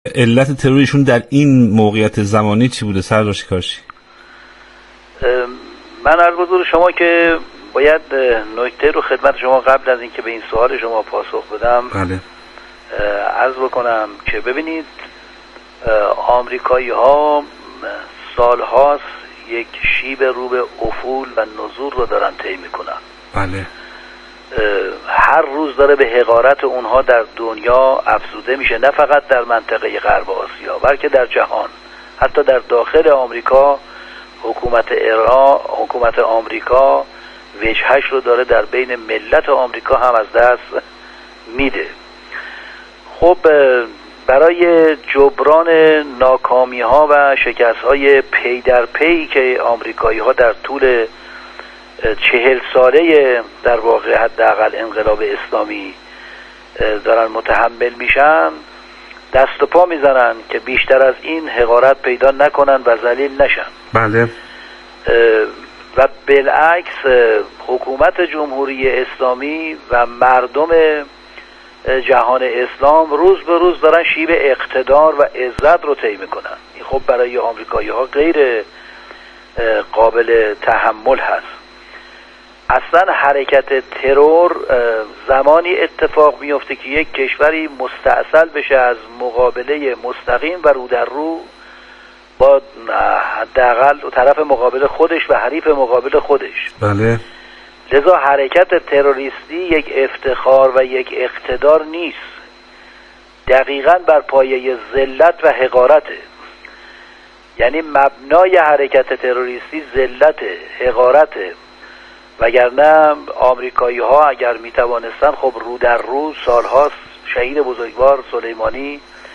علت تروریشون در این موقعیت زمانی چی بوده سردار شکارچی؟ من عرض حضور شما که باید نکته رو خدمت شما قبل از اینکه به این سوال شما پاسخ بدم بله. عرض بکنم که ببینید آمریکایی ها سال هاست یک شیب رو به افول و نزول رو دارن طی میکنن. بله. هر روز داره به حقارت اونها در دنیا افزوده میشه، نه فقط در منطقه غرب آسیا بلکه در جهان. حتی در داخل آمریکا حکومت آمریکا وجهش رو داره در بین ملت آمریکا هم از دست میده. خب برای جبران ناکامی ها و شکست های پی در پی که آمریکایی ها در طول 40 ساله در واقع حداقل انقلاب اسلامی دارن متحمل میشن، دست و پا میزنن که بیشتر از این حقارت پیدا نکنن و ذلیل نشن. بله. و بالعکس حکومت جمهوری اسلامی و مردم جهان اسلام روز به روز دارن شیب اقتدار و عزت رو طی میکنن. این خب برای آمریکایی ها غیر قابل تحمل هست. اصلا حرکت ترور زمانی اتفاق میفته که یک کشوری مستأصل بشه از مقابله مستقیم و رو در رو با حداقل طرف مقابل خودش و حریف مقابل خودش. بله. لذا حرکت تروریستی یک افتخار و یک اقتدار نیست، دقیقاً بر پایه ذلت و حقارته. یعنی مبنای حرکت تروریستی ذلت، حقارته. وگرنه آمریکایی ها اگر می توانستن خب رو در رو سالهاست شهید بزرگوار سلیمانی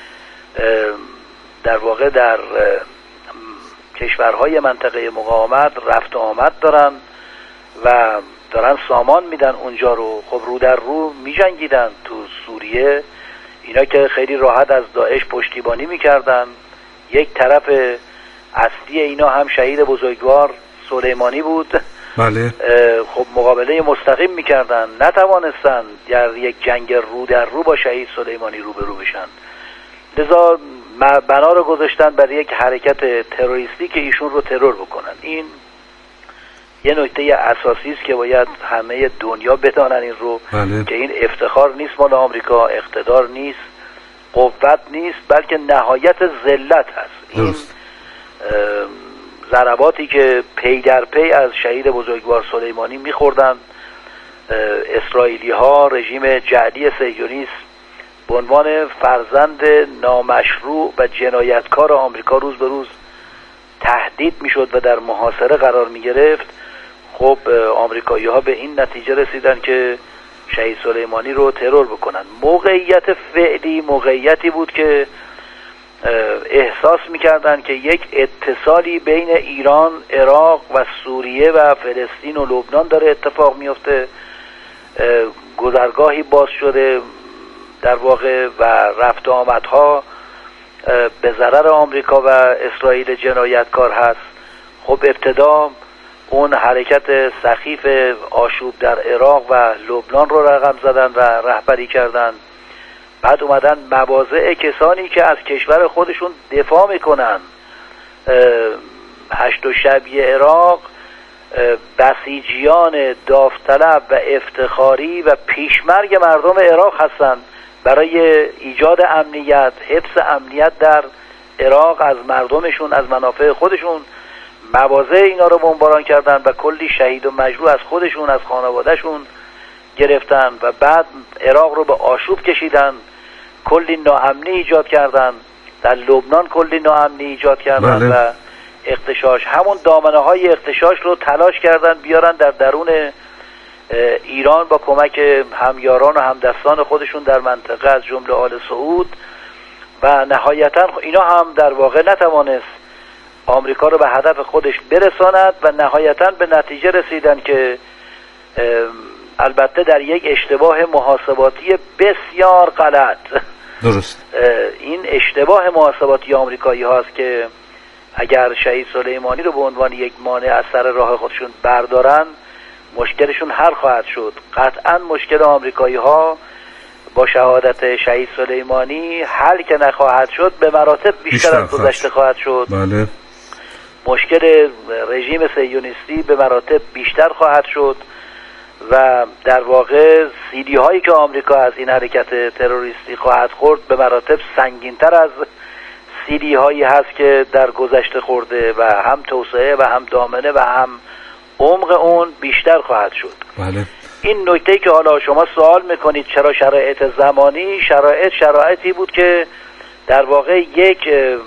در واقع در کشورهای منطقه مقاومت رفت آمد دارن و دارن سامان میدن اونجا رو. خب رو در رو می جنگیدن تو سوریه، اینا که خیلی راحت از داعش پشتیبانی میکردن. یک طرف اصلی اینا هم شهید بزرگوار سلیمانی بود. بله. خب مقابله مستقیم میکردن، نتوانستن در یک جنگ رو در رو با شهید سلیمانی روبرو بشن. لذا بنا رو گذاشتن برای یک حرکت تروریستی که ایشون رو ترور بکنن. این یه نکته اساسی است که باید همه دنیا بدانن این رو. بله. که این افتخار نیست مال آمریکا، اقتدار نیست، قوت نیست، بلکه نهایت ذلت هست. این ضرباتی که پی در پی از شهید بزرگوار سلیمانی میخوردن اسرائیلی ها، رژیم جعلی صهیونیست به عنوان فرزند نامشروع و جنایتکار آمریکا روز به روز تهدید میشد و در محاصره قرار میگرفت. خب آمریکایی ها به این نتیجه رسیدن که شهید سلیمانی رو ترور بکنن. موقعیت فعلی موقعیتی بود که احساس میکردن که یک اتصالی بین ایران، عراق و سوریه و فلسطین و لبنان داره اتفاق میفته. گذرگاهی باز شده در واقع و رفت آمدها به ضرر آمریکا و اسرائیل جنایتکار هست. خب ابتدا اون حرکت سخیف آشوب در عراق و لبنان رو رقم زدن و رهبری کردن. بعد اومدن مواضع کسانی که از کشور خودشون دفاع میکنن، هشت و شبیه عراق، بسیجیان داوطلب و افتخاری و پیشمرگ مردم عراق هستند برای ایجاد امنیت، حفظ امنیت در عراق از مردمشون، از منافع خودشون. مواضع اینا رو بمباران کردن و کلی شهید و مجروح از خودشون، از خانوادهشون گرفتن و بعد عراق رو به آشوب کشیدن، کلی ناامنی ایجاد کردن. در لبنان کلی ناامنی ایجاد کردن. بله. و اغتشاش، همون دامنه های اغتشاش رو تلاش کردن بیارن در درون ایران با کمک همیاران و همدستان خودشون در منطقه از جمله آل سعود و نهایتا اینا هم در واقع نتوانست آمریکا رو به هدف خودش برساند و نهایتا به نتیجه رسیدن که البته در یک اشتباه محاسباتی بسیار غلط. درست. این اشتباه محاسباتی آمریکایی هاست که اگر شهید سلیمانی رو به عنوان یک مانع از سر راه خودشون بردارن مشکلشون حل خواهد شد. قطعا مشکل آمریکایی ها با شهادت شهید سلیمانی حل که نخواهد شد به مراتب بیشتر از گذشته خواهد شد. بله. مشکل رژیم صهیونیستی به مراتب بیشتر خواهد شد و در واقع سیدی هایی که آمریکا از این حرکت تروریستی خواهد خورد به مراتب سنگین‌تر از سیدی هایی هست که در گذشته خورده و هم توسعه و هم دامنه و هم عمق اون بیشتر خواهد شد. بله. این نکته که حالا شما سوال میکنید چرا شرایط زمانی، شرایطی بود که در واقع یک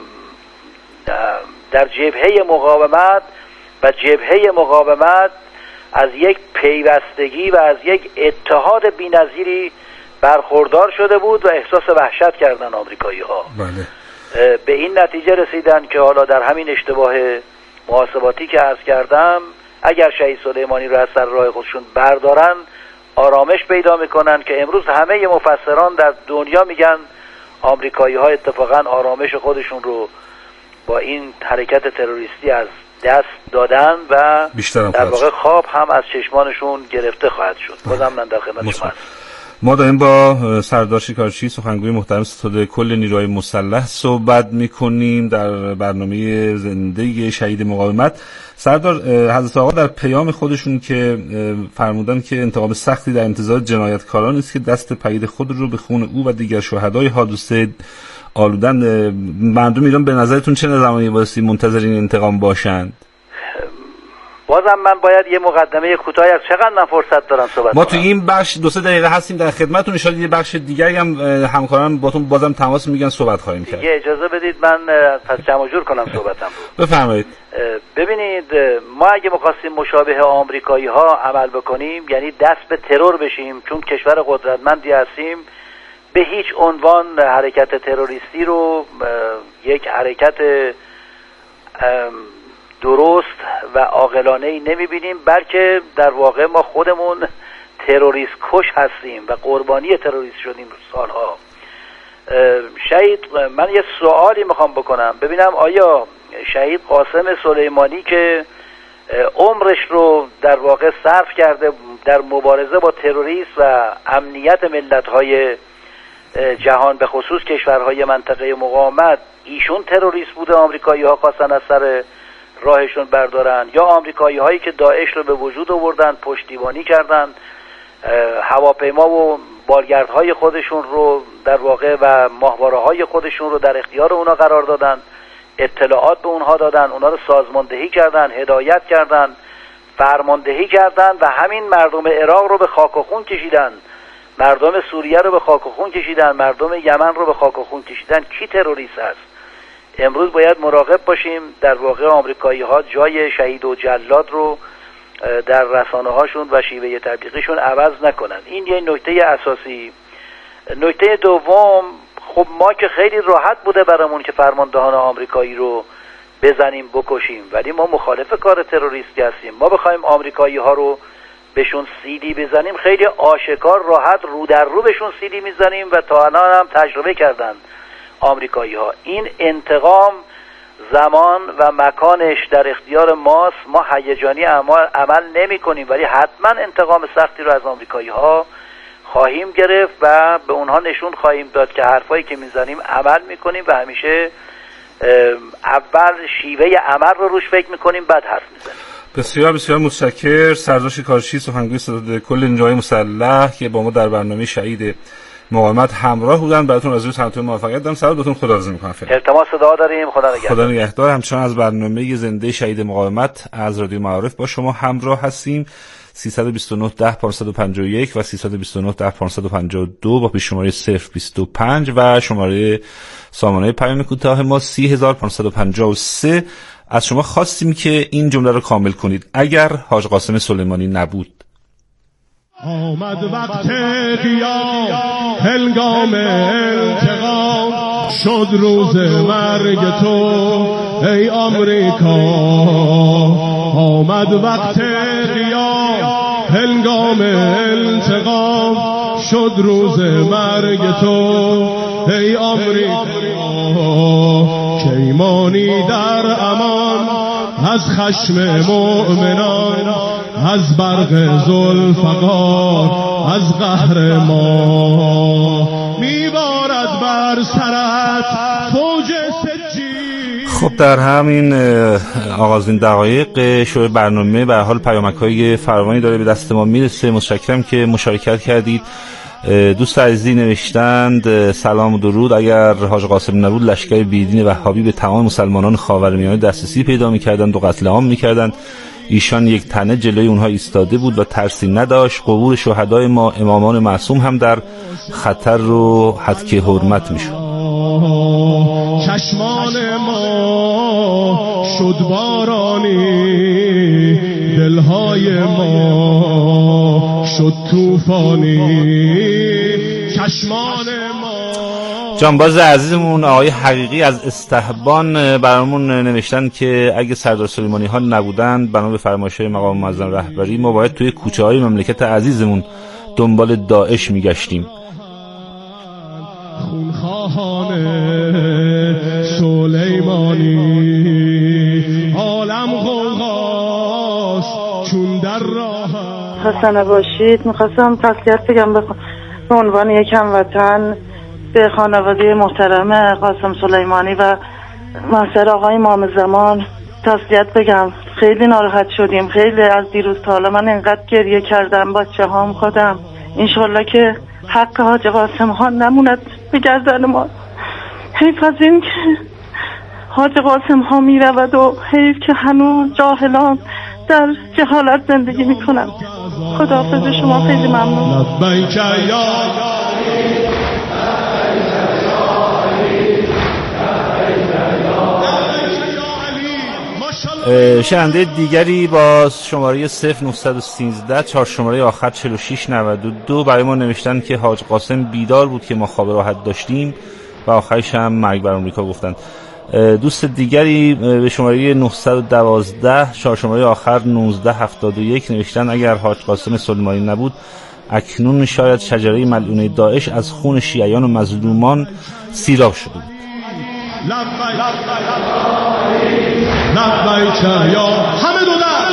در جبهه مقاومت و جبهه مقاومت از یک پیوستگی و از یک اتحاد بی‌نظیری برخوردار شده بود و احساس وحشت کردن آمریکایی‌ها. بله. به این نتیجه رسیدن که حالا در همین اشتباه محاسباتی که عرض کردم اگر شهید سلیمانی رو از سر راه خودشون بردارن آرامش پیدا میکنن که امروز همه مفسران در دنیا میگن آمریکایی‌ها اتفاقا آرامش خودشون رو با این حرکت تروریستی از دست دادن و در واقع خواب هم از چشمانشون گرفته خواهد شد. بازم من در خدمت شما. ما داریم با سردار شکارچی سخنگوی محترم ستاد کل نیروهای مسلح صحبت میکنیم در برنامه زنده شهید مقاومت. سردار، حضرت آقا در پیام خودشون که فرمودن که انتقام سختی در انتظار جنایتکاران است که دست پلید خود رو به خون او و دیگر شهدای حادثه آلودن، مردم ایران به نظرتون چه زمانی واسه منتظر این انتقام باشند؟ بازم من باید یه مقدمه کوتاهی از چقدر من فرصت دارم صحبت ما تو این بخش 2-3 دقیقه هستیم در خدمتتون. ان شاءالله یه بخش دیگری هم همکاران باتون بازم تماس میگن صحبت خواهیم کرد. دیگه اجازه بدید من پس جمع جور کنم صحبتم رو. بفرمایید. ببینید ما اگه می‌خواستیم مشابه آمریکایی‌ها عمل بکنیم، یعنی دست به ترور بشیم چون کشور قدرتمندی هستیم، به هیچ عنوان حرکت تروریستی رو یک حرکت درست و عاقلانه‌ای نمی‌بینیم، بلکه در واقع ما خودمون تروریست کش هستیم و قربانی تروریست شدیم سالها. شهید، من یه سوالی میخوام بکنم ببینم آیا شهید قاسم سلیمانی که عمرش رو در واقع صرف کرده در مبارزه با تروریست و امنیت ملت‌های جهان به خصوص کشورهای منطقه مقاومت، ایشون تروریست بوده آمریکایی‌ها خواستن از سر راهشون بردارن، یا آمریکایی‌هایی که داعش رو به وجود آوردن پشتیبانی کردن، هواپیما و بالگردهای خودشون رو در واقع و ماهواره‌های خودشون رو در اختیار اونا قرار دادن، اطلاعات به اونها دادن، اونا رو سازماندهی کردن، هدایت کردن، فرماندهی کردن و همین مردم عراق رو به خاک و خون کشیدن، مردم سوریه رو به خاک و خون کشیدن، مردم یمن رو به خاک و خون کشیدن. کی تروریست است؟ امروز باید مراقب باشیم در واقع آمریکایی‌ها جای شهید و جلاد رو در رسانه هاشون و شیوه تبلیغیشون عوض نکنن. این یه نکته اساسی. نکته دوم، خب ما که خیلی راحت بوده برامون که فرماندهان آمریکایی رو بزنیم بکشیم، ولی ما مخالف کار تروریستی هستیم. ما بخوایم آمریکایی‌ها رو بهشون سیدی بزنیم خیلی آشکار راحت رو در رو بهشون سیدی میزنیم و تا الان هم تجربه کردن آمریکایی‌ها. این انتقام زمان و مکانش در اختیار ماست. ما هیجانی عمل نمی کنیم، ولی حتما انتقام سختی رو از آمریکایی‌ها خواهیم گرفت و به اونها نشون خواهیم داد که حرفایی که میزنیم عمل میکنیم و همیشه اول شیوه عمل رو روش فکر میکنیم بعد حرف میزنیم. بسیار بسیار متشکرم. سردار شکارچی سخنگوی ستاد کل نیروهای مسلح که با ما در برنامه شهید مقاومت همراه بودن، براتون آرزوی سلامتی و موفقیت دارم. سلام، بهتون خداحافظی می‌کنم. التماس دعا داریم. خدا نگهدار. همچنان از برنامه زنده شهید مقاومت از رادیو معارف با شما همراه هستیم. 329 10 551 و 329 10 552 با پیش‌شماره 025 و شماره سامانه پیام کوتاه ما 30553. از شما خواستیم که این جمله رو کامل کنید: اگر حاج قاسم سلیمانی نبود. آمد وقت قیام، هنگام انتقام، شد روز مرگ تو ای آمریکا. آمد وقت قیام، هنگام انتقام، شد روز مرگ تو ای آمریکا. کیمانی در امان از خشم مؤمنان، از برق ذوالفقار از قهر ما میبارد بر سرت فوج سجی. خب در همین آغازین دقایق شروع برنامه به حال پیامک‌های فراوانی داره به دست ما میرسه. متشکرم که مشارکت کردید. دوست عزیزی نوشتند سلام و درود، اگر حاج قاسم نبود لشکر بیدین وهابی به تمام مسلمانان خاورمیانه دسترسی پیدا می‌کردند و قتل عام می‌کردند. ایشان یک تنه جلوی اونها ایستاده بود و ترسی نداشت. قبور شهدای ما امامان معصوم هم در خطر و حدک حرمت میشد. چشمان ما شد بارانی، دلهای ما شد طوفانی، چشمان ما. جانباز عزیزمون آقای حقیقی از استحبان برامون نوشتن که اگه سردار سلیمانی ها نبودند بنا به فرمایش‌های مقام معظم رهبری ما باید توی کوچه های مملکت عزیزمون دنبال داعش میگشتیم. خونخواهان سلیمانی عالم غوغاست چون در راه. خسته نباشید. میخواستم تسلیت بگم به عنوان یک هموطن به خانواده محترم قاسم سلیمانی و محضر آقای امام زمان تسلیت بگم. خیلی ناراحت شدیم، خیلی از دیروز تا حالا من اینقدر گریه کردم، بچه هام خودم. انشالله که حق حاج قاسم ها نموند به گردن ما. حیف از این که حاج قاسم ها می رود و حیف که هنوز جاهلان در جهالت زندگی می کنن. خداحافظ شما، خیلی ممنون. لبیک یا شنونده دیگری با شماره 0913 4 شماره آخر 4692 برای ما نوشتن که حاج قاسم بیدار بود که ما خواب راحت داشتیم و آخرش هم مرگ بر آمریکا گفتند. دوست دیگری به شماره 912 4 شماره آخر 1971 نوشتن اگر حاج قاسم سلیمانی نبود اکنون شاید شجره ملعونه داعش از خون شیعیان و مظلومان سیراب شده بود. لبیک یا همه دو در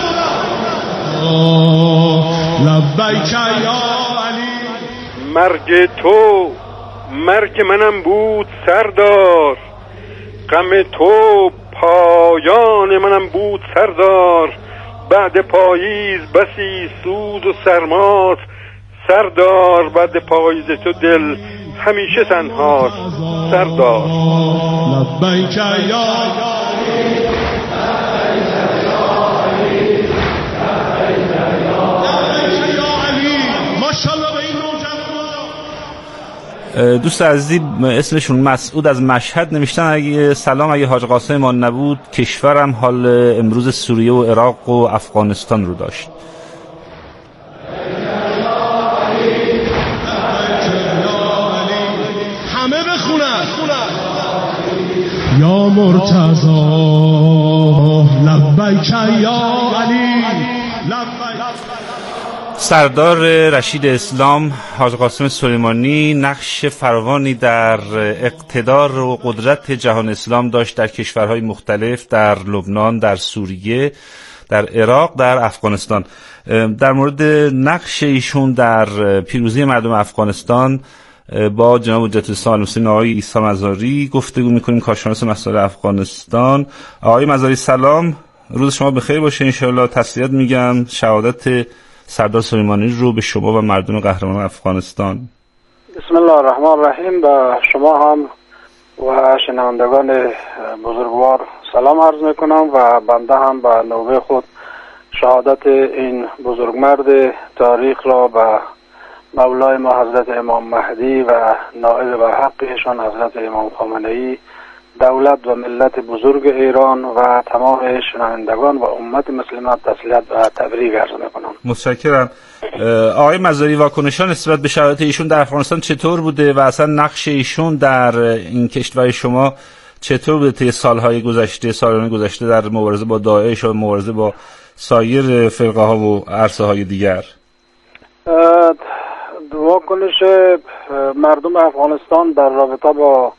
لبیک یا علی. مرگ تو مرگ منم بود سردار، غم تو پایان منم بود سردار. بعد پاییز بسی سوز و سرماست سردار، بعد پاییز تو دل همیشه تنهاست سردار. لبیک یا دوست عزیزی اسمشون مسعود از مشهد نوشتن اگه سلام، اگه حاج قاسم ما نبود کشورم حال امروز سوریه و عراق و افغانستان رو داشت. همه بخونن یا مرتضی لبیک یا علی. سردار رشید اسلام حاج قاسم سلیمانی نقش فراوانی در اقتدار و قدرت جهان اسلام داشت در کشورهای مختلف، در لبنان، در سوریه، در عراق، در افغانستان. در مورد نقش ایشون در پیروزی مردم افغانستان با جناب حجت الاسلام المسلمین آقای عیسی مزاری گفتگو می‌کنیم، کارشناس مسائل افغانستان. آقای مزاری سلام، روز شما بخیر باشه. انشاءالله تسلیت میگم، شهادت سردار سلیمانی رو به شما و مردم قهرمان افغانستان. بسم الله الرحمن الرحیم. به شما هم و شنوندگان بزرگوار سلام عرض میکنم و بنده هم به نوبه خود شهادت این بزرگمرد تاریخ را به مولای ما حضرت امام مهدی و نائب به حقشان حضرت امام خامنه‌ای، دولت و ملت بزرگ ایران و تمام شنوندگان و امت مسلمان تسلیت و تبریک عرض میکنم. متشکرم. آقای مزاری، واکنشان نسبت به شرایط ایشون در افغانستان چطور بوده و اصلا نقش ایشون در این کشور شما چطور بوده طی سالهای گذشته، سالهای گذشته در مبارزه با داعش و مبارزه با سایر فرقه ها و عرصه های دیگر؟ واکنش مردم افغانستان در رابطه با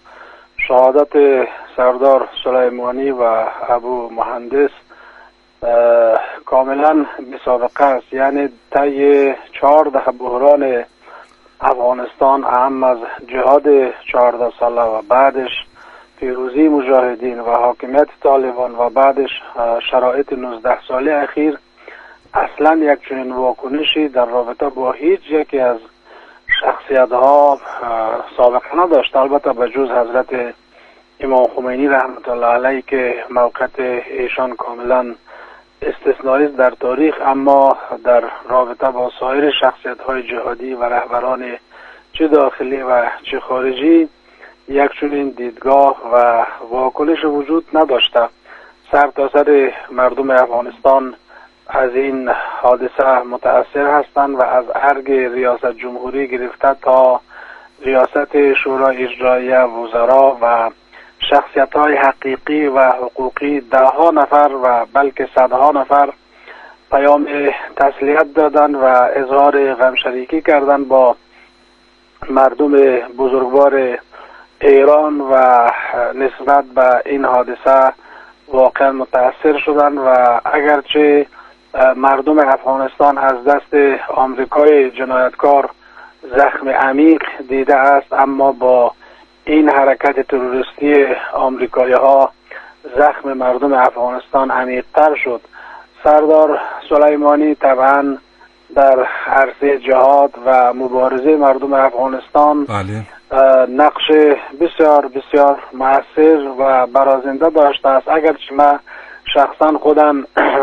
شهادت سردار سلیمانی و ابو مهندس کاملا بی‌سابقه است. یعنی طی 14 بحران افغانستان، اهم از جهاد 14 ساله و بعدش پیروزی مجاهدین و حاکمیت طالبان و بعدش شرایط 19 ساله اخیر، اصلا یک چنین واکنشی در رابطه با هیچ یکی از شخصیت‌ها سابقه نداشت، البته به جز حضرت امام خمینی رحمت الله علیه که موقعیت ایشان کاملا استثنایی در تاریخ، اما در رابطه با سایر شخصیت‌های جهادی و رهبران چه داخلی و چه خارجی یک چنین دیدگاه و واکنش وجود نداشته. سرتاسر مردم افغانستان از این حادثه متأثر هستند و از ارگ ریاست جمهوری گرفته تا ریاست شورای اجرایی وزرا و شخصیت‌های حقیقی و حقوقی ده‌ها نفر و بلکه صدها نفر پیام تسلیت دادن و اظهار غمشریکی کردن با مردم بزرگوار ایران و نسبت به این حادثه واقعا متأثر شدن و اگرچه مردم افغانستان از دست آمریکای جنایتکار زخم عمیق دیده است، اما با این حرکت تروریستی آمریکایی ها زخم مردم افغانستان عمیق‌تر شد. سردار سلیمانی طبعا در عرصه جهاد و مبارزه مردم افغانستان نقش بسیار بسیار مؤثر و برازنده داشته است. اگرچه من شخصا خودم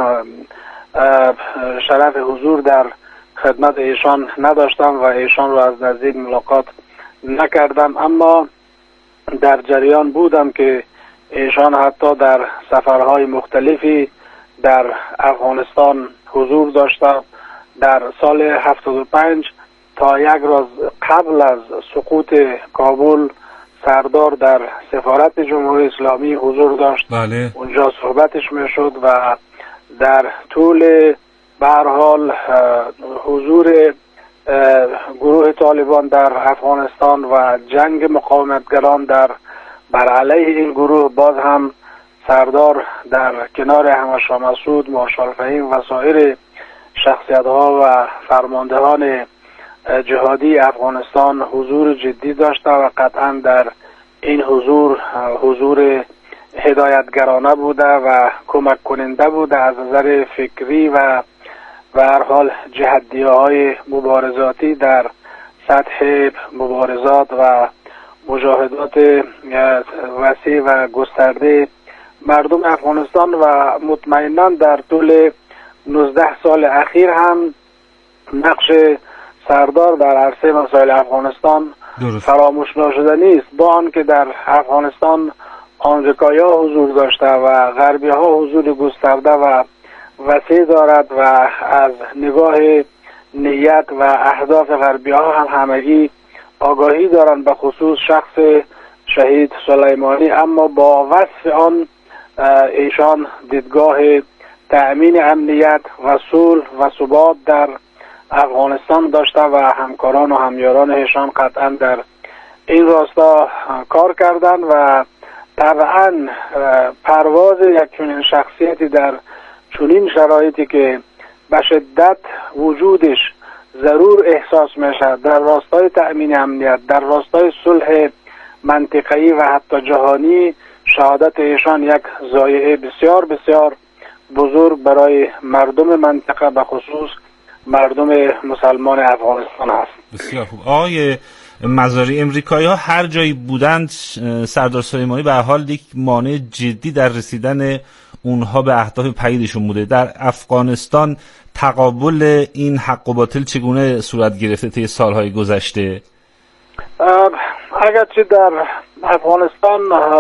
شرف حضور در خدمت ایشان نداشتم و ایشان رو از نزدیک ملاقات نکردم، اما در جریان بودم که ایشان حتی در سفرهای مختلفی در افغانستان حضور داشته. در سال 75 تا یک روز قبل از سقوط کابل سردار در سفارت جمهوری اسلامی حضور داشت. اونجا صحبتش میشد و در طول به هر حال حضور گروه طالبان در افغانستان و جنگ مقاومتگران بر علیه این گروه باز هم سردار در کنار احمد شاه مسعود، مارشال فهیم و سایر شخصیت‌ها و فرماندهان جهادی افغانستان حضور جدی داشته و قطعا در این حضور هدایتگرانه بوده و کمک کننده بوده از نظر فکری و به هر حال جهادیه‌های مبارزاتی در سطح مبارزات و مجاهدات وسیع و گسترده مردم افغانستان و مطمئنا در طول 19 سال اخیر هم نقش سردار در عرصه مسائل افغانستان فراموش نشدنی است. با آنکه در افغانستان آمریکایی‌ها حضور داشته و غربی‌ها حضور گسترده و وسیع دارد و از نگاه نیت و اهداف غربی‌ها هم همگی آگاهی دارند به خصوص شخص شهید سلیمانی، اما با وصف آن ایشان دیدگاه تأمین امنیت و صلح و ثبات در افغانستان داشته و همکاران و همیاران ایشان قطعا در این راستا کار کردند و طبعا پرواز یک چنین شخصیتی در چنین شرایطی که به شدت وجودش ضرور احساس میشه در راستای تأمین امنیت، در راستای صلح منطقه‌ای و حتی جهانی، شهادت ایشان یک ضایعه بسیار بسیار بزرگ برای مردم منطقه به خصوص مردم مسلمان افغانستان است. بسیار خوب. آقای مزاری، امریکایی ها هر جایی بودند سردار سلیمانی به حال یک مانع جدی در رسیدن اونها به اهداف پایدشون بوده. در افغانستان تقابل این حق و باطل چگونه صورت گرفته طی سالهای گذشته؟ اگرچه در افغانستان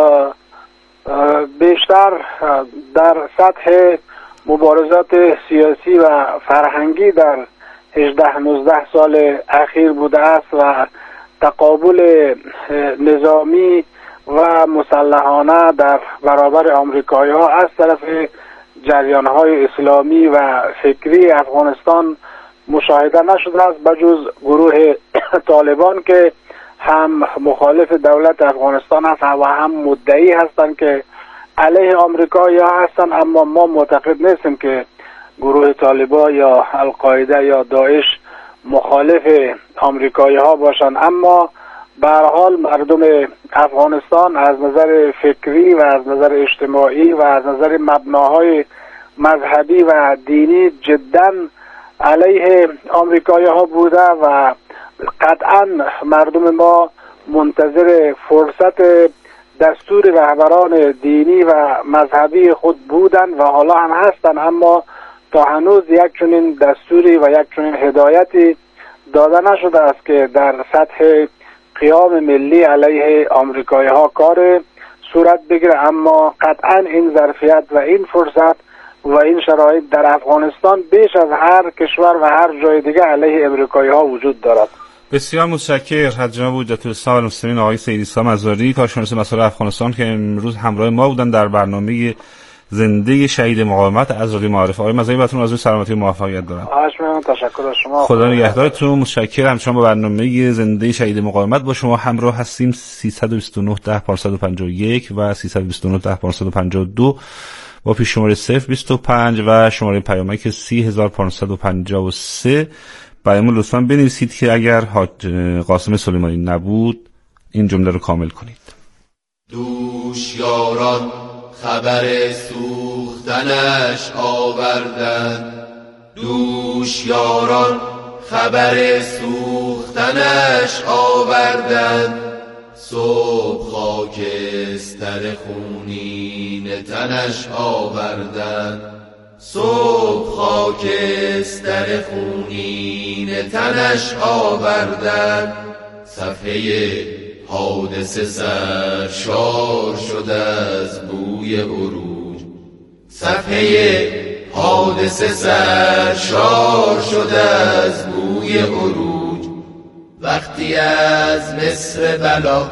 بیشتر در سطح مبارزات سیاسی و فرهنگی در 18-19 سال اخیر بوده است و تقابل نظامی و مسلحانه در برابر آمریکایی ها از طرف جریان های اسلامی و فکری افغانستان مشاهده نشده است، بجز گروه طالبان که هم مخالف دولت افغانستان است و هم مدعی هستند که علیه آمریکایی ها هستند، اما ما معتقد نیستیم که گروه طالبان یا القاعده یا داعش مخالف آمریکایی ها باشند، اما به هر حال مردم افغانستان از نظر فکری و از نظر اجتماعی و از نظر مبناهای مذهبی و دینی جدا علیه آمریکایی ها بوده و قطعا مردم ما منتظر فرصت دستور رهبران دینی و مذهبی خود بودند و حالا هم هستند، اما تا هنوز یک چنین دستوری و یک چنین هدایتی داده نشده است که در سطح قیام ملی علیه آمریکایی ها کار صورت بگیره. اما قطعا این ظرفیت و این فرصت و این شرایط در افغانستان بیش از هر کشور و هر جای دیگه علیه آمریکایی ها وجود دارد. بسیار متشکرم از جناب حجت الاسلام والمسلمین آقای سید عیسی مزاری، کارشناس مسائل افغانستان که امروز همراه ما بودن در برنامه زنده شهید مقاومت از رادیو معارف. آقای مزاری براتون آرزوی سلامتی و موفقیت دارم. تشکر از شما. خدا نگهدارتون. متشکرم. همچنان با برنامه زنده شهید مقاومت با شما همراه هستیم. 329 10 551 و 329 10 552 با پیش شماره 025 و شماره پیامک 30553. برایمون لطفاً بنویسید که اگر قاسم سلیمانی نبود این جمله رو کامل کنید. دوش یاران خبر سوختنش آوردن، دوش یاران خبر سوختنش آوردن، صبح خاکستر خونین تنش آوردن، صبح خاکستر خونین تنش آوردن، صفحه حادثه سرشار شده از بوی عروج، صفحه حادثه سرشار شده از بوی عروج، وقتی از مصر بلا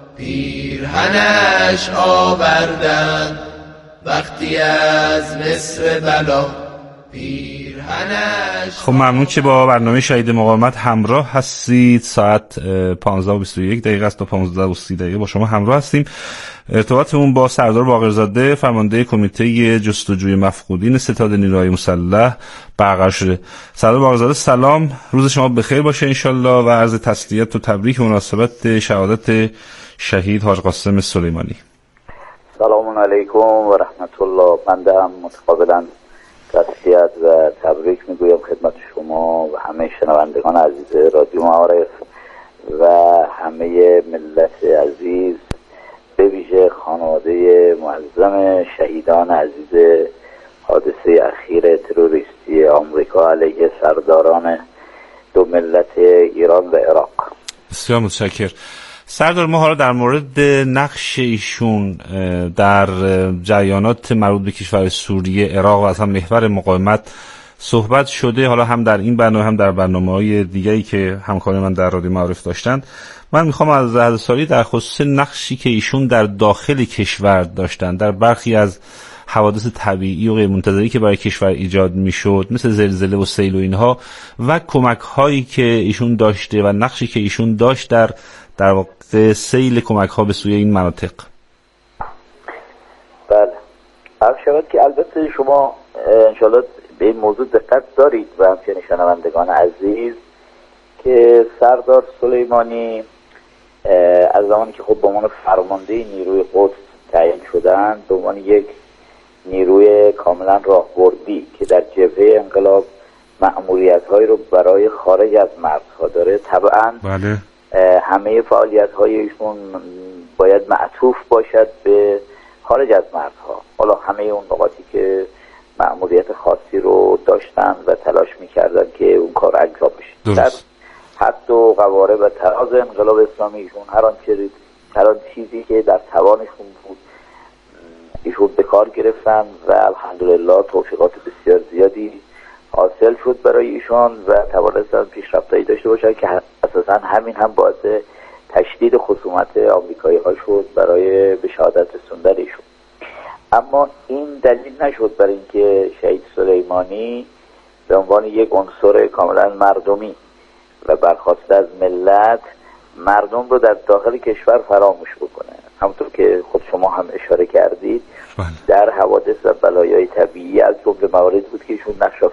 پیرهنش آوردن، وقتی از مصر بلا پیرهنش. خب ممنون که با برنامه شهید مقاومت همراه هستید. ساعت 15:21 دقیقه است تا 15:30 با شما همراه هستیم. ارتباطمون با سردار باقرزاده فرمانده کمیته جستجوی مفقودین ستاد نیروهای مسلح برقرار شده. سردار باقرزاده سلام، روز شما بخیر باشه انشالله و عرض تسلیت و تبریک مناسبت شهادت شهید حاج قاسم سلیمانی. سلام علیکم و رحمت الله. بنده هم متقابلا تسلیت و تبریک میگویم خدمت شما و همه شنوندگان عزیز رادیو معارف و همه ملت عزیز، به ویژه خانواده معظم شهیدان عزیز حادثه اخیر تروریستی آمریکا علیه سرداران دو ملت ایران و عراق. بسیار متشکرم. سردار، ما حالا در مورد نقش ایشون در جریانات مربوط به کشور سوریه، عراق و اصلا محور مقاومت صحبت شده، حالا هم در این برنامه هم در برنامه‌های دیگری که همکاران من در رادیو معارف داشتند. من میخوام از حضرت سالی در خصوص نقشی که ایشون در داخل کشور داشتن در برخی از حوادث طبیعی و غیرمنتظری که برای کشور ایجاد میشد مثل زلزله و سیل و اینها و کمک هایی که ایشون داشته و نقشی که ایشون داشت در واقع سیل کمک ها به سوی این مناطق. بله، عرض شود که البته شما انشالله به این موضوع دقت دارید و همچنین شنوندگان عزیز که سردار سلیمانی از زمانی که خب به عنوان فرمانده نیروی قدس تعیین شدن به عنوان یک نیروی کاملا راهبردی که در جبهه انقلاب مأموریت‌هایی رو برای خارج از مرزها داره، طبعا بله. همه فعالیت‌های ایشون باید معطوف باشد به خارج از مرزها. حالا همه اون نقاطی که مأموریت خاصی رو داشتن و تلاش می‌کردن که اون کار انجام بشه، در حد و قواره و تراز انقلاب اسلامی ایشون هر آن چیزی که در توانشون بود ایشون به کار گرفتن و الحمدلله توفیقات بسیار زیادی حاصل شد برای ایشان و توانستن پیشرفتایی داشته باشن که اساسا همین هم باعث تشدید خصومت آمریکایی ها شد برای به شهادت رسوندن ایشون. اما این دلیل نشد برای اینکه شهید سلیمانی به عنوان یک عنصر کاملا مردمی و برخواسته از ملت مردم رو در داخل کشور فراموش بکنه. همونطور که خود شما هم اشاره کردید در حوادث و بلایای طبیعی از جمله مواردی بود که ایشون نقش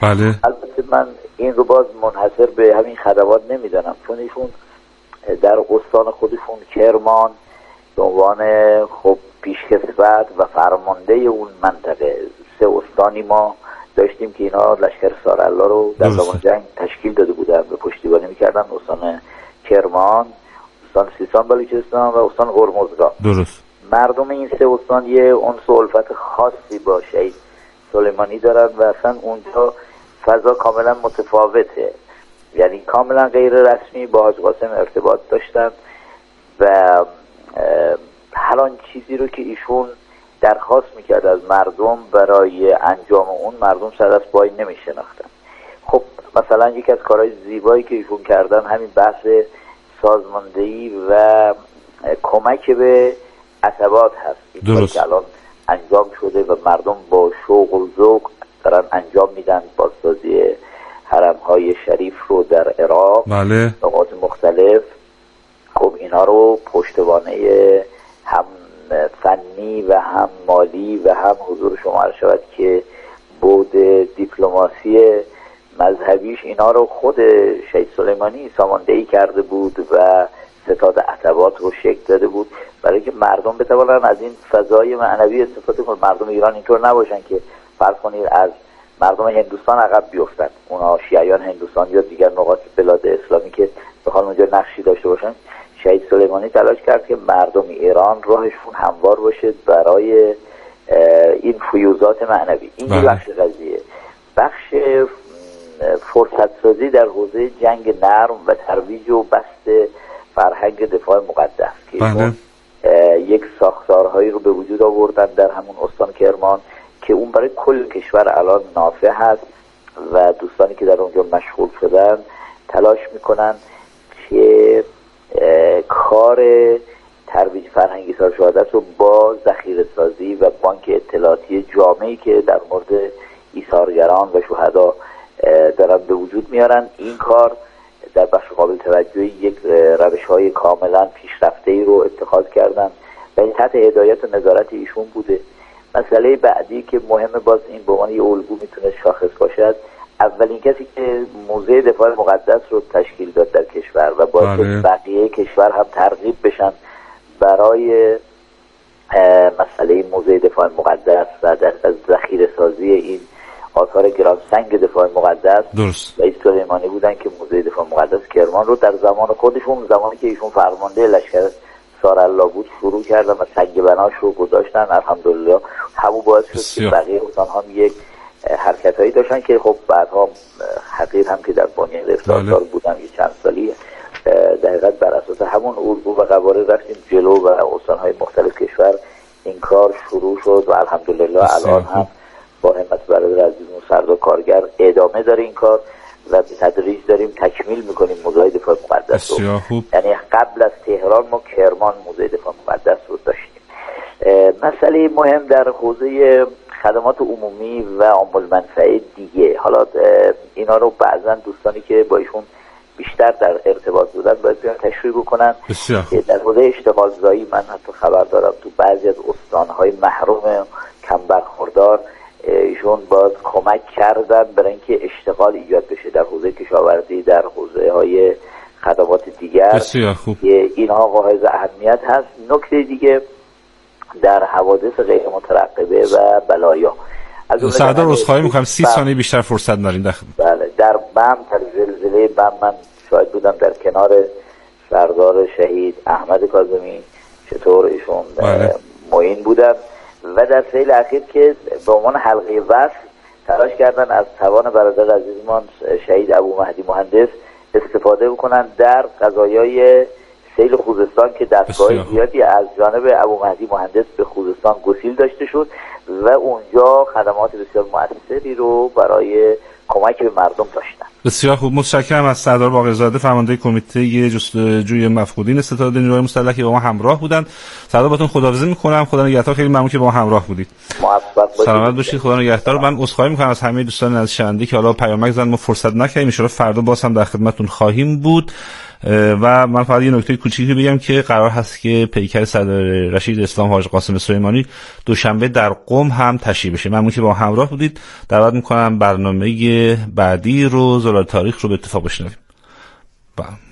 بله. البته من این رو باز منحصر به همین خدمات نمیدانم، چون ایشون در استان خودشون کرمان به عنوان خب پیشکسوت و فرمانده اون منطقه 3 استانی ما داشتیم که اینا لشکر سارالله رو در زمان جنگ تشکیل داده بودن و پشتیبانی میکردن. استان کرمان، استان سیستان بلوچستان و استان هرمزگان. درست. مردم این 3 استان یه انس و الفت خاصی با شهید سلیمانی دارن و اصلا اونجا فضا کاملا متفاوته، یعنی کاملا غیر رسمی با حاج قاسم ارتباط داشتن و هر آن چیزی رو که ایشون درخواست میکرد از مردم برای انجام اون، مردم سر دست پای نمیشناختن. خب مثلا یکی از کارهای زیبایی که ایشون کردن همین بحث سازماندهی و کمک به عصبات هست. درست. که الان انجام شده و مردم با شوق و ذوق دارن انجام میدن، بازسازی حرم‌های شریف رو در عراق، بله، نقاط مختلف. خب اینا رو پشتوانه هم فنی و هم مالی و هم حضور شما شود که بود دیپلماسی مذهبیش اینا رو خود شهید سلیمانی ساماندهی کرده بود و ستاد عتبات رو شکل داده بود برای که مردم بتوانن از این فضای معنوی استفاده کنن. مردم ایران اینطور نباشن که فرض کنید از مردم هندوستان عقب بیفتن، اونا شیعیان هندوستان یا دیگر نقاط بلاد اسلامی که بخوان اونجا نقشی داشته باشن. شهید سلیمانی تلاش کرد که مردم ایران راهشون هموار باشه برای این فیوضات معنوی. این بخش قضیه. بخش فرصت سازی در حوزه جنگ نرم و ترویج و بسط فرهنگ دفاع مقدس که یک ساختارهایی رو به وجود آوردن در همون استان کرمان که اون برای کل کشور الان نافع هست و دوستانی که در اونجا مشغول شدن تلاش میکنن که کار ترویج فرهنگی سال شهادت رو با ذخیره سازی و بانک اطلاعاتی جامعی که در مورد ایثارگران و شهدا دارن به وجود میارن، این کار در بخش قابل توجهی یک روش‌های کاملا پیشرفته‌ای رو اتخاذ کردن و این تحت هدایت و نظارت ایشون بوده. مسئله بعدی که مهمه، باز این به عنوان یه الگو میتونه شاخص باشد، اولین کسی که موزه دفاع مقدس رو تشکیل داد در کشور و باعث بقیه کشور هم ترغیب بشن برای مسئله موزه دفاع مقدس و در ذخیره سازی این آثار گرانسنگ دفاع مقدس رئیس سلیمانی بودن که موزه دفاع مقدس کرمان رو در زمان خودشون، زمانی که ایشون فرمانده لشکر سارالله بود، شروع کردن و سنگ بناش رو گذاشتن. الحمدلله همون باعث شد که بقیه استان هم یک حرکت هایی داشتن که خب بعدها حقیر هم که در بنیاد افتادار بودن یه چند سالی دقیقاً بر اساس همون الگو و قوارض رفتیم جلو و استان های مختلف کشور این کار شروع شد و الحمدلله الان هم با همت برادر عزیزمون سردار کارگر ادامه داره این کار و به تدریج داریم تکمیل میکنیم موزه دفاع مقدس رو. یعنی قبل از تهران ما کرمان موزه دفاع مقدس رو داشتیم. مسئله مهم در حوزه خدمات عمومی و عامل منفعه دیگه، حالا اینا رو بعضا دوستانی که با ایشون بیشتر در ارتباط بودن باید بیان تشریح بکنن. در حوزه اشتغال زایی من حتی خبر دارم تو بعضی از استانهای محروم کم برخوردار ایشون باید کمک کردن برای اینکه اشتغال ایجاد بشه در حوزه کشاورزی، در حوزه های خدمات دیگر. بسیار خوب. اینها قائل اهمیت هست. نکته دیگه در حوادث غیر مترقبه و بلایا، سردار عذرخواهی میکنم 30 ثانیه بیشتر فرصت ندارین. بله، در بم، در زلزله بم من شاهد بودم در کنار سردار شهید احمد کاظمی چطور ایشون معین بودن و در سیل اخیر که به عنوان حلقه وصل تلاش کردن از توان برادر عزیزمان شهید ابو مهدی مهندس استفاده بکنن در قضایای سیل خوزستان که دستگاه زیادی از جانب ابو مهدی مهندس به خوزستان گسیل داشته شد و اونجا خدمات بسیار مؤثری رو برای کمک به مردم داشتن. بسیار خوب، متشکرم از سردار باقرزاده فرمانده کمیته جستجوی مفقودین ستاد نیروهای مسلح که با ما همراه بودند. سردار باتون خداحافظی میکنم. خدا نگهدار. خیلی ممنون که با ما همراه بودید. موفق باشید. سلامت باشید. خدا نگهدار. من عذرخواهی میکنم از همه دوستان از شنونده که حالا پیامک زدن ما فرصت نکردیم. ان شاء الله فردا باز هم در خدمتتون خواهیم بود. و من فقط یه نکته کوچیکی بگم که قرار هست که پیکر صدر رشید اسلام حاج قاسم سلیمانی دوشنبه در قم هم تشریح بشه. ممنون که با همراه بودید. دعوت میکنم برنامه بعدی رو زلال تاریخ رو به اتفاق بشنویم.